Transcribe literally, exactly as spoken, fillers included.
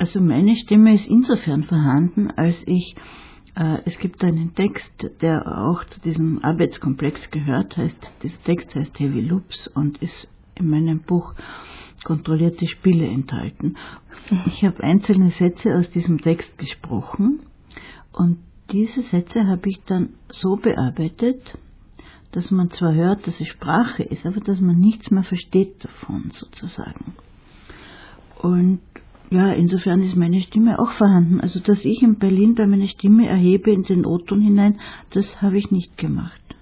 Also meine Stimme ist insofern vorhanden, als ich, äh, es gibt einen Text, der auch zu diesem Arbeitskomplex gehört, heißt, dieser Text heißt Heavy Loops und ist in meinem Buch Kontrollierte Spiele enthalten. Ich habe einzelne Sätze aus diesem Text gesprochen und diese Sätze habe ich dann so bearbeitet, dass man zwar hört, dass es Sprache ist, aber dass man nichts mehr versteht davon sozusagen. Und ja, insofern ist meine Stimme auch vorhanden. Also, dass ich in Berlin da meine Stimme erhebe in den O-Ton hinein, das habe ich nicht gemacht.